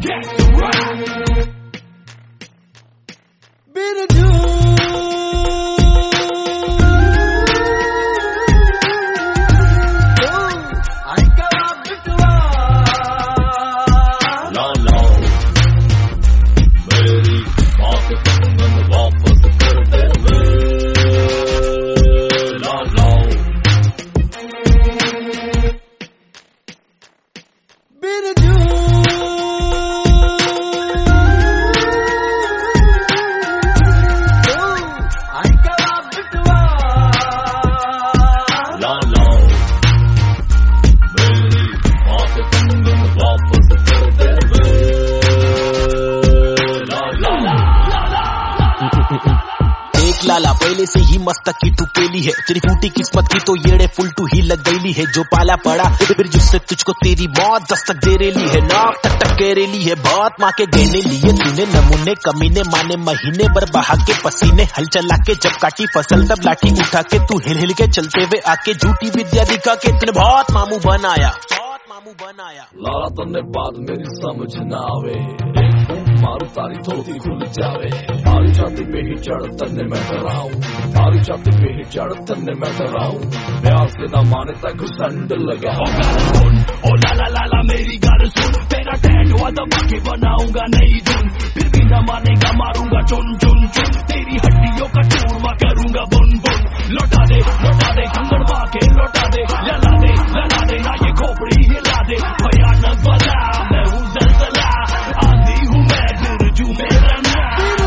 लाला पहले से ही मस्तक की तू पेली है, तेरी फूटी किस्मत की तो येड़े फुल टू ही लग गईली है। जो पाला पड़ा फिर जिससे तुझको तेरी मौत दस्तक दे रेली है, नाक तक तक के रेली है। बहुत माँ के देने लिए तूने नमूने कमीने माने महीने भर बहा के पसीने, हल चला के जब काटी फसल तब लाठी उठा के तू हिल हिल के चलते हुए आके झूठी विद्या दिखा के तूने बहुत मामू बनाया। लाला तन्ने बात मेरी समझ ना आवे, मारू तारी धोती खुल जावे। तारी छाती पे ही चढ़ तन्ने मैं डराऊं, तारी छाती पे ही चढ़ तन्ने मैं डराऊं। प्यार से ना माने तक संड लगा। ओ लाला लाला मेरी गाल सुन, तेरा टैट हुआ दबा के बनाऊंगा नई धुन। फिर भी ना मानेगा मारूंगा चुन चुन चुन, तेरी हड्डियों का चूरमा करूंगा बुन बुन। लौटा दे कंगड़ माँ के लौटा दे, लला दे ना ये खोपड़ी हिला दे। भयानक बजा मैं हूँ जलजला, आंधी हूँ मैं बिरजू मेरा नाम।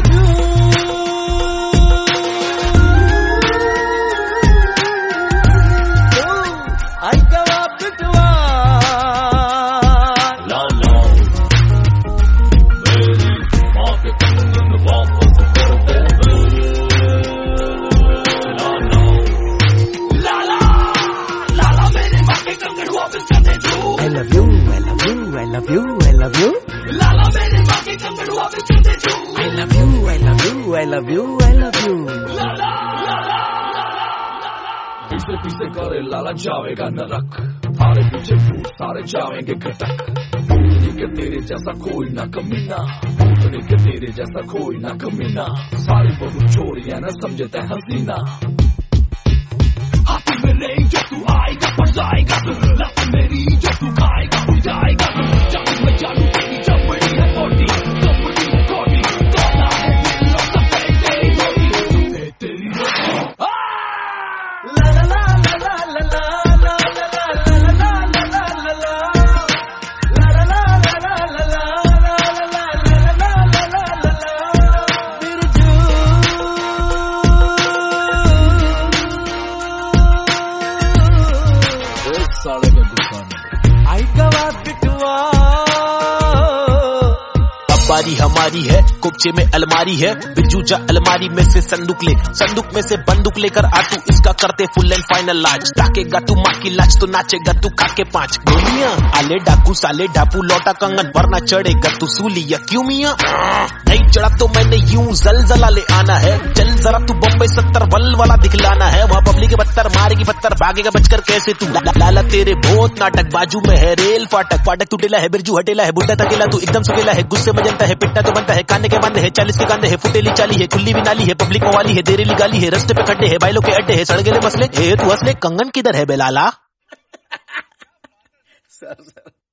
पीछे करे लाला जावेगा नरक, थारे पीछे भूत सारे जावेंगे घटक। भूतनी के तेरे जैसा कोई ना कमीना, भूतनी के तेरे जैसा कोई ना कमीना। सारी बहू छोड़िया न समझते हसीना, हाथी में नहीं जो तू आएगा पर जाएगा, लत मेरी जो तू खाएगा उड़ जाएगा। जान में जानू तेरी चपड़ी है कोटी, चपड़ी है कोटी, काला है दिल और सफेद तेरी रोटी, सफेद तेरी रोटी। साले का दुकान आई गवा बिटवा। अब बारी हमारी है, कुपचे में अलमारी है। बिरजू जा अलमारी में से संदूक ले, संदूक में से बंदूक लेकर आ तू, इसका करते फुल एंड फाइनल लाज। ताकेगा तू माँ की लाज तो नाचेगा तू खाके 5 गोलियां। आले डाकू साले ढापू लौटा कंगन पर ना चढ़ेगा तू सूलिया। क्यों मियां नहीं चढ़ा तो मैंने यूं जलजला ले आना है। चल जरा तू बम्बई 70 बल वाला दिखलाना है, वहाँ पब्लिक बत्तर मारेगी पत्थर भागेगा बचकर कैसे तू। लाला तेरे बहुत नाटक, बाजू में है रेल फाटक। फाटक टूटेला है बिरजू हटेला है, बुड्ढा तकेला तू एकदम सुकेला है। गुस्से में जनता है पिट्टा तो बनता है, काने के बांधे है 40 के कांधे है। फुटेली चाली है, खुली भी नाली है, पब्लिक वाली है, देरेली गाली है। रस्ते पे खड्डे है, बाइलों के अड्डे है, सड़गेले मसले। तू हंसले कंगन किधर है बेलाला।